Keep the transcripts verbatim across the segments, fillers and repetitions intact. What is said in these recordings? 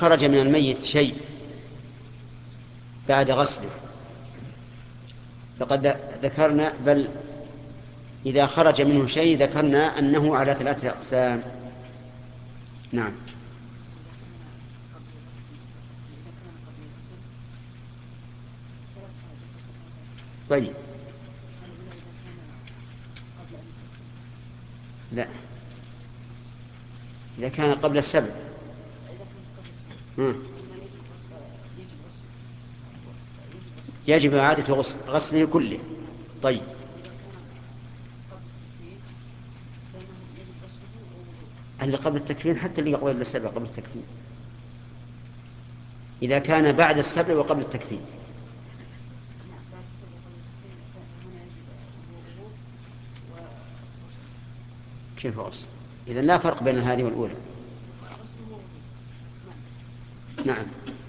خرج من الميت شيء بعد غسله فقد ذكرنا، بل إذا خرج منه شيء ذكرنا أنه على ثلاثة أقسام. نعم. طيب، لا، إذا كان قبل السبع يجب إعادة غسل غسله كله. طيب، اللي قبل التكفين حتى اللي قبل السبع قبل التكفين، إذا كان بعد السبع وقبل التكفين. كيف غسل؟ إذن لا فرق بين هذه والأولى. نعم،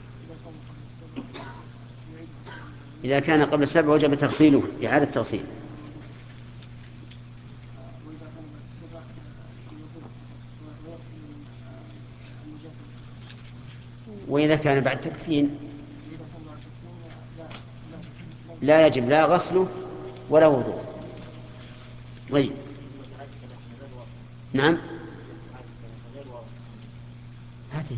إذا كان قبل السبع وجب تغسيله، إعادة تغسيله. وإذا كان بعد تكفين لا يجب لا غسله ولا وضوء. طيب. نعم، هذه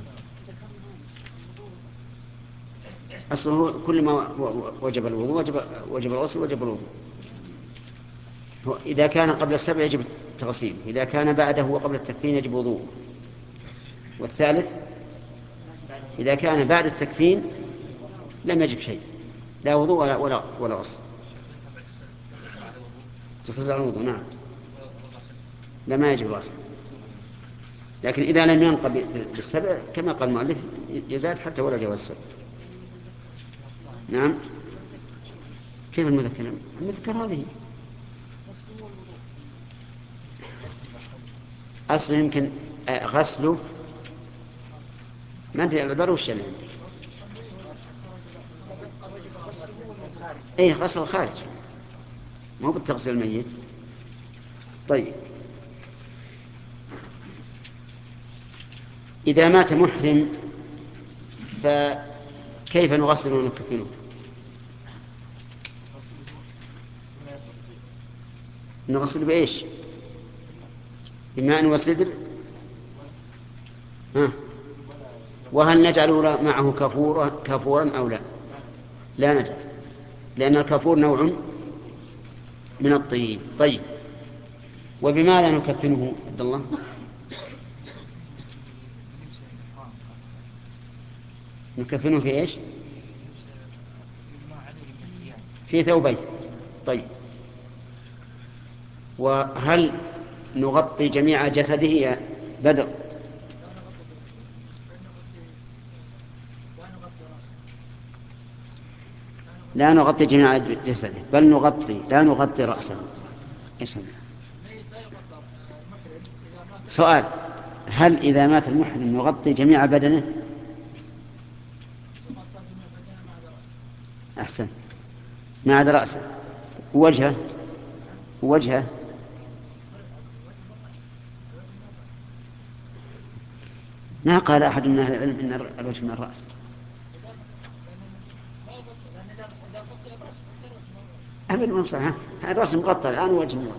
أصله كل ما وجب الوضوء وجب وجب الغسل وجب الوضوء. إذا كان قبل السبع يجب التغسيل، إذا كان بعده وقبل التكفين يجب وضوء. والثالث إذا كان بعد التكفين لم يجب شيء، لا وضوء ولا ولا, ولا غسل. تفزع الوضوء. نعم، لا ما يجب الغسل، لكن إذا لم ينقض بالسبع كما قال المؤلف يزاد حتى ولا جواز السبع. نعم. كيف المذكر؟ المذكر هذه أصل يمكن غسله، ما أدري العبارة وش اللي عندي. أي غسل الخارج، مو بالتغسيل الميت. طيب، إذا مات محرم فكيف نغسل ونكفنه؟ نغسل بإيش؟ بماء وسدر؟ ها. وهل نجعل معه كفورا كفورا أو لا؟ لا نجعل، لأن الكفور نوع من الطيب. طيب، وبماذا نكفنه عبد الله؟ نكفنه في إيش؟ في ثوبين. طيب، وهل نغطي جميع جسده يا بدر؟ لا نغطي جميع جسده، بل نغطي لا نغطي رأسه. إيش هذا؟ سؤال: هل إذا مات المحرم نغطي جميع بدنه؟ أحسن، ما عدا رأسه ووجهه. ووجهه ما قال أحد من أهل العلم إن الوجه من الرأس. أبدا ما بصح، الرأس مغطى الآن ووجه مغطى.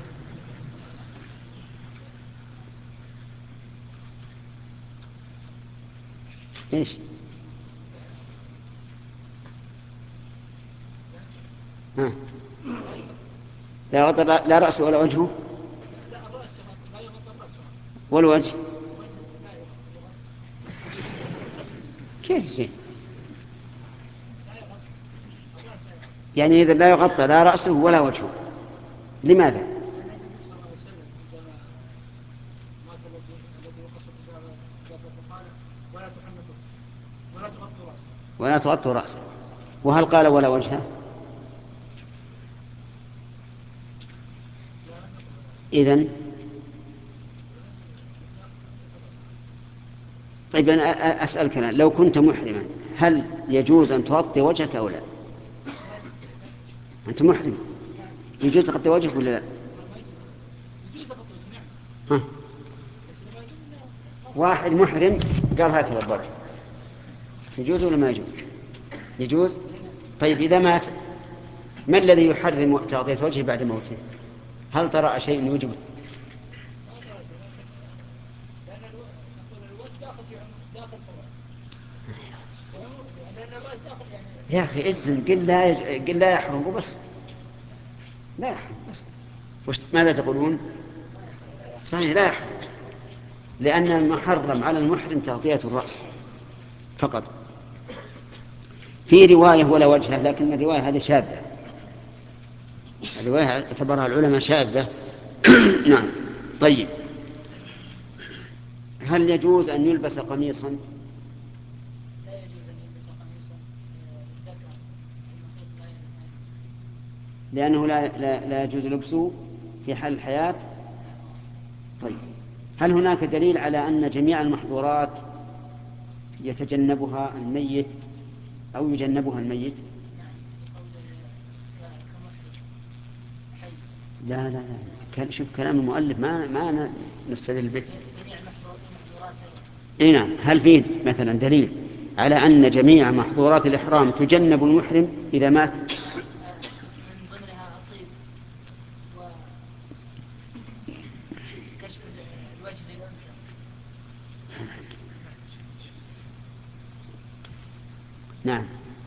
إيش؟ ها. لا غطى لا رأسه ولا وجهه والوجه. كيف شيء؟ يعني إذا لا يغطى لا رأسه ولا وجهه، لماذا؟ ولا تغطوا رأسه. وهل قال ولا وجهه؟ إذن طيب، أنا أسألك الآن، لو كنت محرما هل يجوز أن تغطي وجهك أو لا؟ أنت محرم، يجوز تغطي وجهك ولا لا؟ ها. واحد محرم قال هكذا الضرب، يجوز ولا ما يجوز؟ يجوز. طيب إذا مات، ما الذي يحرم تغطية وجهه بعد موته؟ هل ترى شيء يوجب؟ يا أخي اجزم، قل لا قل لا يحرم وبس. لا يحرم بس. وش ماذا تقولون؟ صحيح لا يحرم، لأن المحرم على المحرم تغطية الرأس فقط. في رواية ولا وجهه، لكن الرواية هذه شاذة، الرواية اعتبرها العلماء شاذة. نعم. طيب، هل يجوز أن يلبس قميصا؟ لا يجوز أن يلبس قميصا للذكر المحيط لا ينهى، لأنه لا, لا, لا يجوز لبسه في حال الحياة. طيب، هل هناك دليل على أن جميع المحظورات يتجنبها الميت أو يجنبها الميت؟ لا لا لا، كان شوف كلام المؤلف ما ما نستدل به. اي نعم. هل فيه مثلا دليل على أن جميع محظورات الإحرام تجنب المحرم إذا مات؟ من ضمنها الطيب وكشف الوجه للأنثى. نعم.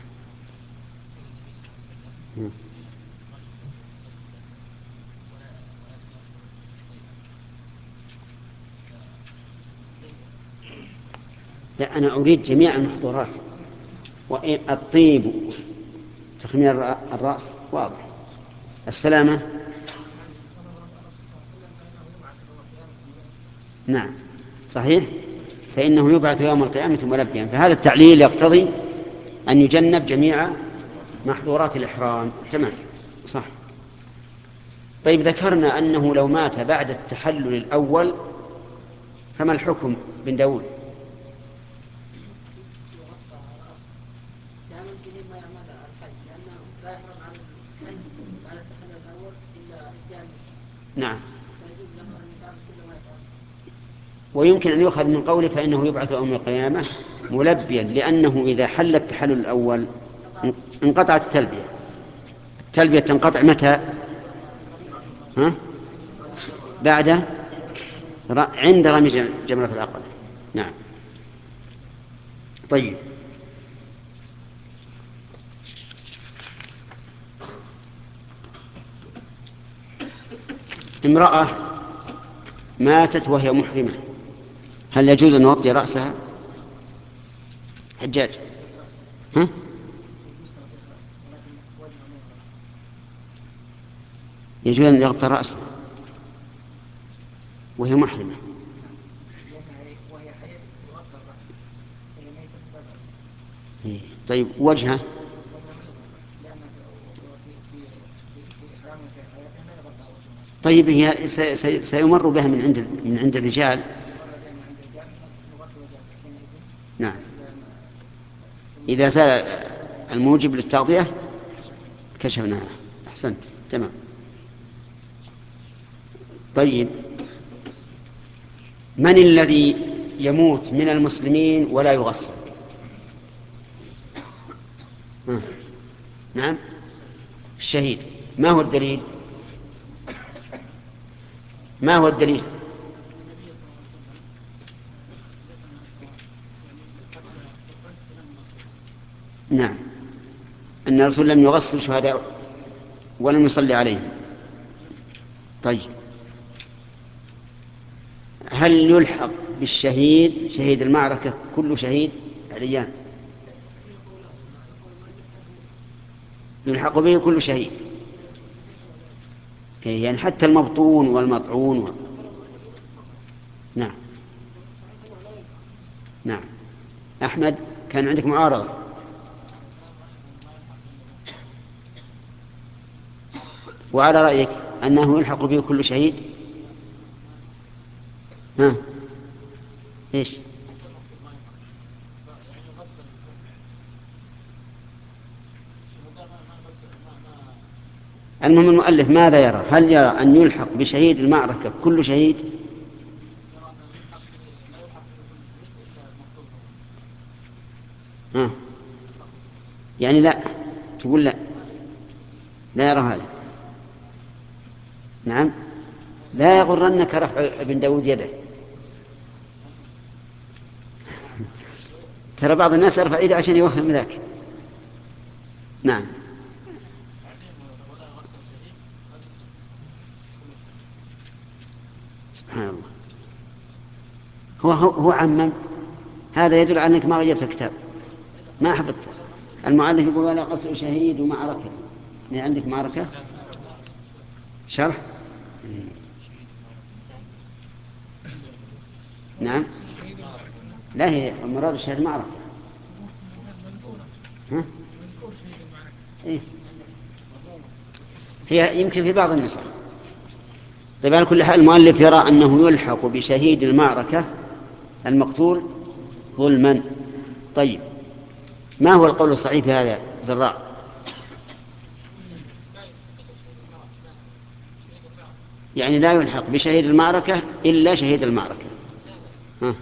لا، أنا أريد جميع المحظورات. والطيب، تخمير الرأس واضح. السلامة، نعم صحيح، فإنه يبعث يوم القيامة ملبيا. فهذا التعليل يقتضي أن يجنب جميع محظورات الإحرام. تمام، صح. طيب، ذكرنا أنه لو مات بعد التحلل الأول فما الحكم بن داود؟ نعم. ويمكن أن يؤخذ من قوله فإنه يبعث يوم القيامة ملبيا، لأنه إذا حل التحلل الأول انقطعت التلبية. التلبية تنقطع متى؟ ها؟ بعد عند رمي جمرة العقبة. نعم. طيب، امرأة ماتت وهي محرمة، هل يجوز أن نغطي رأسها؟ حجاج، ها؟ يجوز أن يغطى رأسه وهي محرمة. طيب، وجهه؟ طيب، هي سيمر بها من عند من عند الرجال. نعم، إذا زال الموجب للتغطية كشفناها. أحسنت، تمام. طيب، من الذي يموت من المسلمين ولا يغسل؟ ها. نعم، الشهيد. ما هو الدليل؟ ما هو الدليل؟ نعم، أن الرسول لم يغسل شهداء ولم يصلي عليهم. طيب، هل يلحق بالشهيد شهيد المعركة كل شهيد عليان؟ يلحق به كل شهيد، يعني حتى المبطون والمطعون و... نعم. نعم. أحمد، كان عندك معارضة. وعلى رأيك أنه يلحق به كل شهيد؟ ها، إيش؟ المهم المؤلف ماذا يرى؟ هل يرى أن يلحق بشهيد المعركة كل شهيد؟ ها. يعني لا، تقول لا، لا يرى هذا. نعم، لا يغرنك رفع ابن داود يده. ترى بعض الناس يرفع يده عشان يوهم ذاك. نعم. سبحان الله. هو هو عمم. هذا يدل على أنك ما غيرت الكتاب، ما حفظته. المؤلف يقول ولا قصر شهيد ومعركة. يعني عندك معركة شرح. نعم، لا، هي المراد الشهيد معركة. ها؟ إيه؟ هي يمكن في بعض النسخ. طيب على كل حال المؤلف يرى أنه يلحق بشهيد المعركة المقتول ظلما. طيب ما هو القول الصحيح في هذا زراع؟ يعني لا يلحق بشهيد المعركة إلا شهيد المعركة. ها.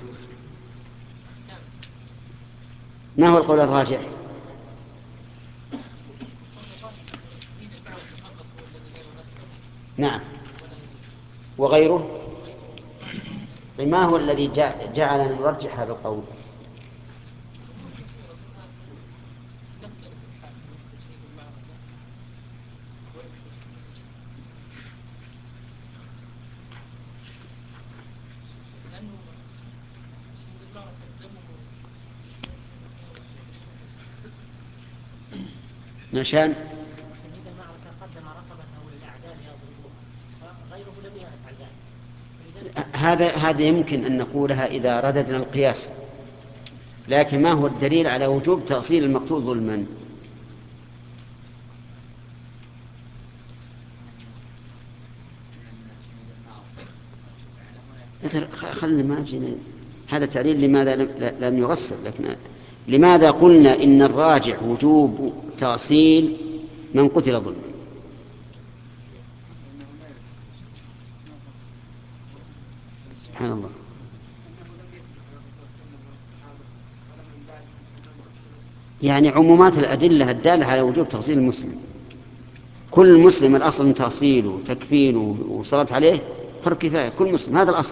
ما هو القول الراجح؟ نعم، وغيره. طيب ما هو الذي جعلنا نرجح هذا القول؟ نشان شهيد المعركة قدم رقبته للأعداء يضربوها، غيره لم يفعل ذلك. هذا هذا يمكن أن نقولها إذا رددنا القياس، لكن ما هو الدليل على وجوب تأصيل المقتول ظلما؟ خلنا ما جينا هذا تعليل لماذا لم يغسل. لكن لماذا قلنا إن الراجح وجوب تأصيل من قتل ظلما؟ سبحان الله. يعني عمومات الأدلة الدالة على وجوب تأصيل المسلم، كل مسلم الأصل من تأصيله وتكفينه وصلاة عليه فرض كفاية، كل مسلم هذا الأصل.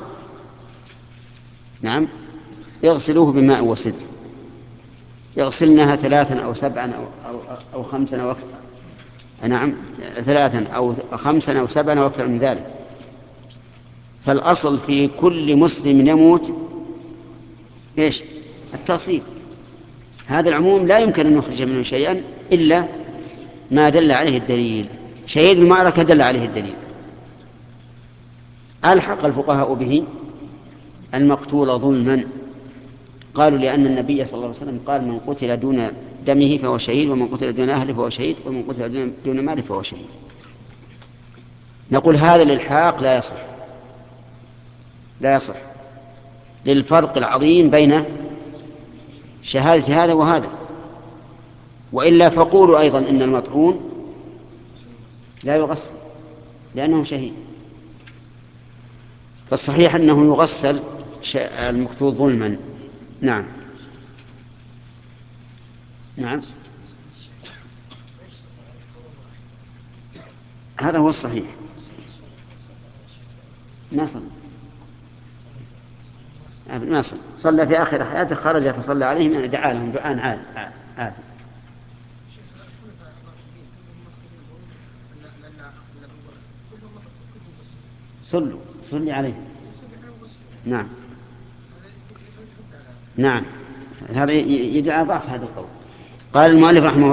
نعم، يغسلوه بماء وسدر، يغسلنها ثلاثا أو سبعا أو, أو, أو خمسا أو أكثر. نعم، ثلاثا أو خمسا أو سبعا أو أكثر من ذلك. فالأصل في كل مسلم يموت إيش؟ التأصيل. هذا العموم لا يمكن أن نخرج منه شيئا إلا ما دل عليه الدليل. شهيد المعركة دل عليه الدليل. ألحق الفقهاء به المقتول ظلما، قالوا لأن النبي صلى الله عليه وسلم قال من قتل دون دمه فهو شهيد، ومن قتل دون أهله فهو شهيد، ومن قتل دون ماله فهو شهيد. نقول هذا الإلحاق لا يصح، لا يصح للفرق العظيم بين شهادة هذا وهذا. وإلا فقولوا أيضا إن المطعون لا يغسل لأنه شهيد. فالصحيح أنه يغسل المقتول ظلما. نعم. نعم، هذا هو الصحيح. ما صلى ما صلى صلى في آخر حياته، خرج فصلى عليهم، دعا لهم دعاء عاد عاد. صلوا صلي عليه. نعم نعم، هذا يدعى ضعف هذا القول. قال المؤلف رحمه